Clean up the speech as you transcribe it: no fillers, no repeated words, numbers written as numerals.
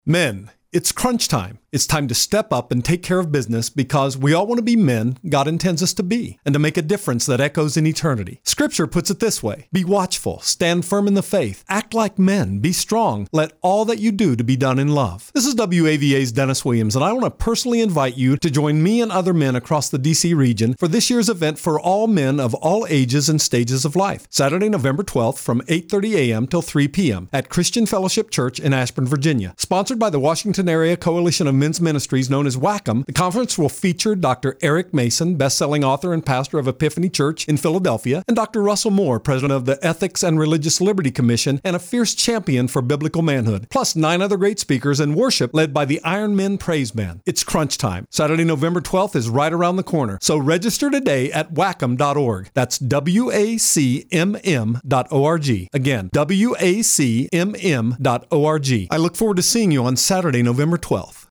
Men, it's crunch time. It's time to step up and take care of business because we all want to be men God intends us to be and to make a difference that echoes in eternity. Scripture puts it this way: be watchful, stand firm in the faith, act like men, be strong, let all that you do to be done in love. This is WAVA's Dennis Williams, and I want to personally invite you to join me and other men across the DC region for this year's event for all men of all ages and stages of life. Saturday, November 12th from 8:30 a.m. till 3 p.m. at Christian Fellowship Church in Ashburn, Virginia. Sponsored by the Washington Area Coalition of Men's Ministries known as WACM, the conference will feature Dr. Eric Mason, best-selling author and pastor of Epiphany Church in Philadelphia, and Dr. Russell Moore, president of the Ethics and Religious Liberty Commission and a fierce champion for biblical manhood, plus 9 other great speakers and worship led by the Iron Men Praise Band. It's crunch time. Saturday, November 12th is right around the corner, so register today at wacm.org. That's WACMM.org. Again, WACMM.org. I look forward to seeing you on Saturday, November 12th.